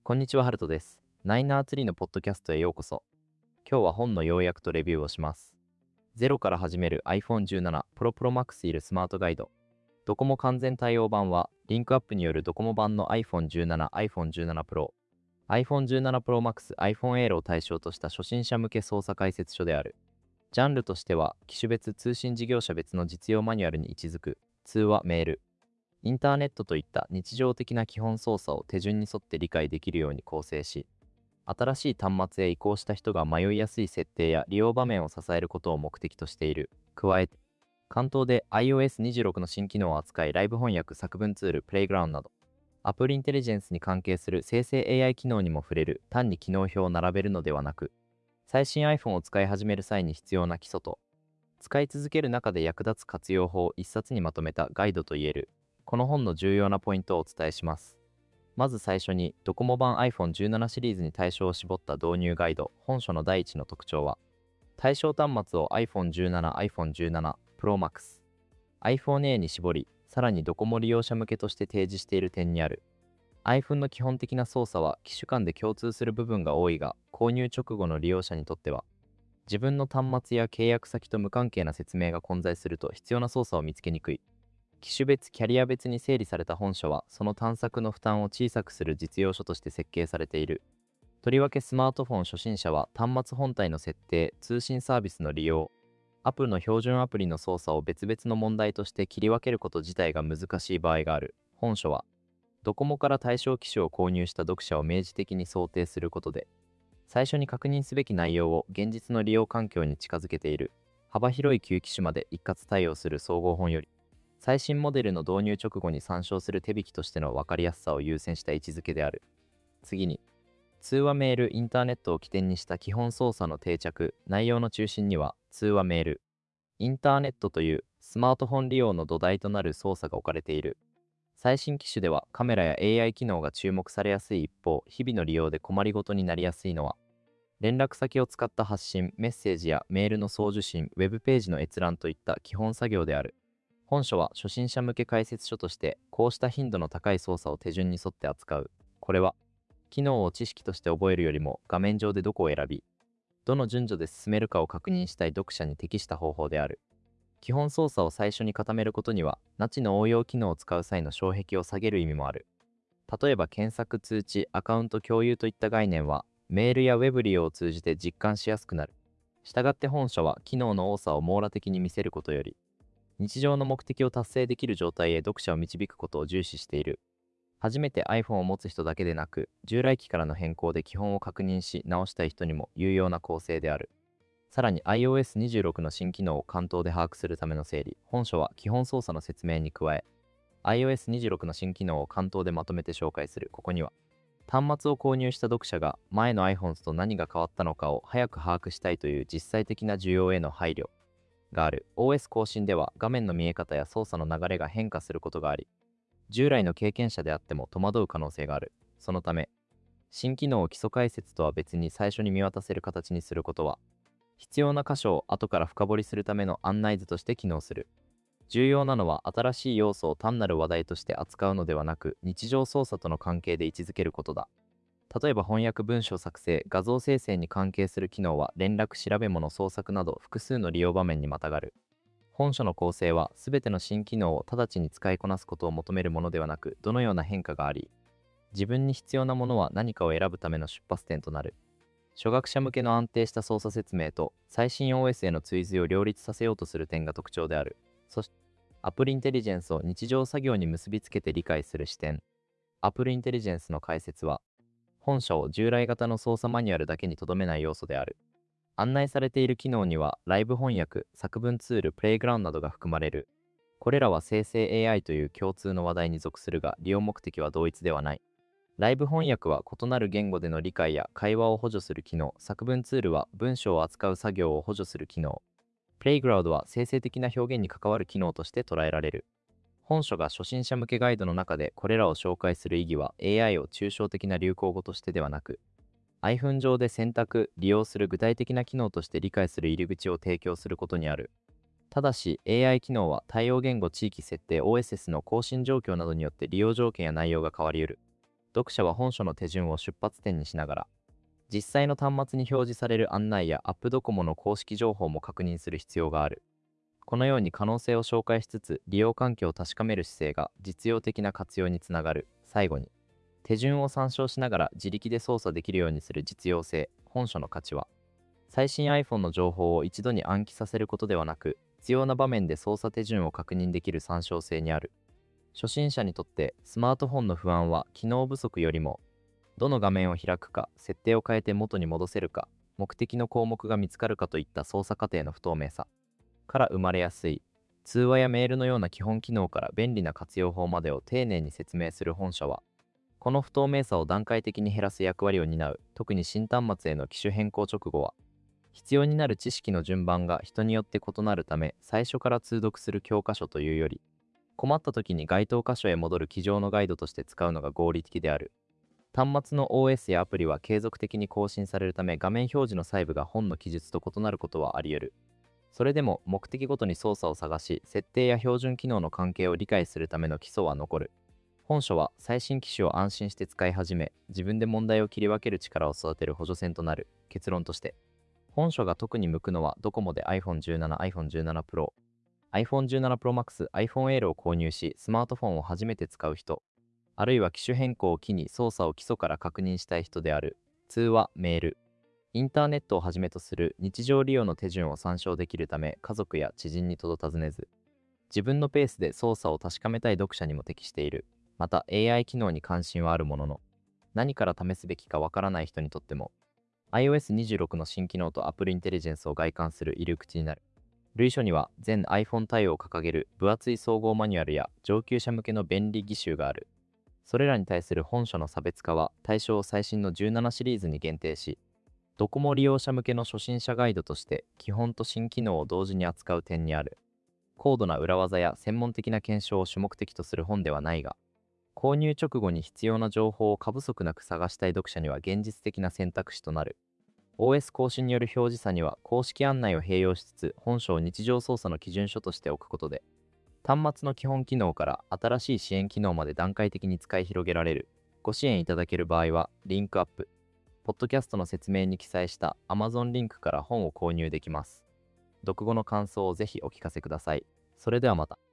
こんにちは、ハルトです。ナイナーツリーのポッドキャストへようこそ。今日は本の要約とレビューをします。ゼロから始める iPhone17 Pro Pro Max いるスマートガイド。ドコモ完全対応版は、リンクアップによるドコモ版の iPhone17、iPhone17 Pro、iPhone17 Pro Max、iPhone Air を対象とした初心者向け操作解説書である。ジャンルとしては、機種別通信事業者別の実用マニュアルに位置づく、通話、メール、インターネットといった日常的な基本操作を手順に沿って理解できるように構成し、新しい端末へ移行した人が迷いやすい設定や利用場面を支えることを目的としている。加えて、関東で iOS26 の新機能を扱い、ライブ翻訳、作文ツール、プレイグラウンドなど、アプリインテリジェンスに関係する生成 AI 機能にも触れる。単に機能表を並べるのではなく、最新 iPhone を使い始める際に必要な基礎と、使い続ける中で役立つ活用法を一冊にまとめたガイドといえる。この本の重要なポイントをお伝えします。まず最初に、ドコモ版 iPhone17 シリーズに対象を絞った導入ガイド。本書の第一の特徴は、対象端末を iPhone17、iPhone17 Pro Max、iPhone Air に絞り、さらにドコモ利用者向けとして提示している点にある。iPhone の基本的な操作は機種間で共通する部分が多いが、購入直後の利用者にとっては、自分の端末や契約先と無関係な説明が混在すると必要な操作を見つけにくい。機種別、キャリア別に整理された本書は、その探索の負担を小さくする実用書として設計されている。とりわけスマートフォン初心者は、端末本体の設定、通信サービスの利用、アプリの標準アプリの操作を別々の問題として切り分けること自体が難しい場合がある。本書は、ドコモから対象機種を購入した読者を明示的に想定することで、最初に確認すべき内容を現実の利用環境に近づけている。幅広い旧機種まで一括対応する総合本より、最新モデルの導入直後に参照する手引きとしての分かりやすさを優先した位置づけである。次に、通話メール、インターネットを起点にした基本操作の定着。内容の中心には、通話メール、インターネットというスマートフォン利用の土台となる操作が置かれている。最新機種ではカメラや AI 機能が注目されやすい一方、日々の利用で困りごとになりやすいのは、連絡先を使った発信、メッセージやメールの送受信、ウェブページの閲覧といった基本作業である。本書は初心者向け解説書として、こうした頻度の高い操作を手順に沿って扱う。これは、機能を知識として覚えるよりも、画面上でどこを選び、どの順序で進めるかを確認したい読者に適した方法である。基本操作を最初に固めることには、ナチの応用機能を使う際の障壁を下げる意味もある。例えば検索、通知、アカウント共有といった概念は、メールやウェブ利用を通じて実感しやすくなる。したがって本書は、機能の多さを網羅的に見せることより、日常の目的を達成できる状態へ読者を導くことを重視している。初めて iPhone を持つ人だけでなく、従来機からの変更で基本を確認し直したい人にも有用な構成である。さらに iOS26 の新機能を関東で把握するための整理。本書は基本操作の説明に加え、iOS26 の新機能を関東でまとめて紹介する。ここには、端末を購入した読者が前の iPhone と何が変わったのかを早く把握したいという実際的な需要への配慮がある。 OS 更新では画面の見え方や操作の流れが変化することがあり、従来の経験者であっても戸惑う可能性がある。そのため、新機能を基礎解説とは別に最初に見渡せる形にすることは、必要な箇所を後から深掘りするための案内図として機能する。重要なのは、新しい要素を単なる話題として扱うのではなく、日常操作との関係で位置づけることだ。例えば翻訳、文書作成、画像生成に関係する機能は連絡、調べ物、創作など複数の利用場面にまたがる。本書の構成は、すべての新機能を直ちに使いこなすことを求めるものではなく、どのような変化があり、自分に必要なものは何かを選ぶための出発点となる。初学者向けの安定した操作説明と最新 OS への追随を両立させようとする点が特徴である。そして、アプリインテリジェンスを日常作業に結びつけて理解する視点。アプリインテリジェンスの解説は、本書を従来型の操作マニュアルだけにとどめない要素である。案内されている機能には、ライブ翻訳、作文ツール、プレイグラウンドなどが含まれる。これらは生成 AI という共通の話題に属するが、利用目的は同一ではない。ライブ翻訳は異なる言語での理解や会話を補助する機能、作文ツールは文章を扱う作業を補助する機能、プレイグラウンドは生成的な表現に関わる機能として捉えられる。本書が初心者向けガイドの中でこれらを紹介する意義は、 AI を抽象的な流行語としてではなく、iPhone 上で選択、利用する具体的な機能として理解する入り口を提供することにある。ただし、AI 機能は対応言語、地域設定、OSS の更新状況などによって利用条件や内容が変わり得る。 読者は本書の手順を出発点にしながら、実際の端末に表示される案内やアップドコモの公式情報も確認する必要がある。このように可能性を紹介しつつ、利用環境を確かめる姿勢が実用的な活用につながる。最後に、手順を参照しながら自力で操作できるようにする実用性。本書の価値は、最新 iPhone の情報を一度に暗記させることではなく、必要な場面で操作手順を確認できる参照性にある。初心者にとってスマートフォンの不安は機能不足よりも、どの画面を開くか、設定を変えて元に戻せるか、目的の項目が見つかるかといった操作過程の不透明さから生まれやすい。通話やメールのような基本機能から便利な活用法までを丁寧に説明する本書は、この不透明さを段階的に減らす役割を担う。特に新端末への機種変更直後は、必要になる知識の順番が人によって異なるため、最初から通読する教科書というより、困った時に該当箇所へ戻る机上のガイドとして使うのが合理的である。端末の OS やアプリは継続的に更新されるため、画面表示の細部が本の記述と異なることはあり得る。それでも目的ごとに操作を探し、設定や標準機能の関係を理解するための基礎は残る。本書は最新機種を安心して使い始め、自分で問題を切り分ける力を育てる補助線となる。結論として、本書が特に向くのはドコモで iPhone17、iPhone 17 Pro、iPhone 17 Pro Max、iPhone Air を購入し、スマートフォンを初めて使う人、あるいは機種変更を機に操作を基礎から確認したい人である。通話、メール、インターネットをはじめとする日常利用の手順を参照できるため、家族や知人にとど尋ねず、自分のペースで操作を確かめたい読者にも適している。また AI 機能に関心はあるものの、何から試すべきかわからない人にとっても、iOS26 の新機能と Apple Intelligence を外観する入り口になる。類書には全 iPhone 対応を掲げる分厚い総合マニュアルや上級者向けの便利義手がある。それらに対する本書の差別化は対象を最新の17シリーズに限定し、ドコモ利用者向けの初心者ガイドとして基本と新機能を同時に扱う点にある。高度な裏技や専門的な検証を主目的とする本ではないが、購入直後に必要な情報を過不足なく探したい読者には現実的な選択肢となる。OS 更新による表示差には公式案内を併用しつつ、本書を日常操作の基準書としておくことで、端末の基本機能から新しい支援機能まで段階的に使い広げられる。ご支援いただける場合は、リンクアップ、ポッドキャストの説明に記載した Amazon リンクから本を購入できます。読後の感想をぜひお聞かせください。それではまた。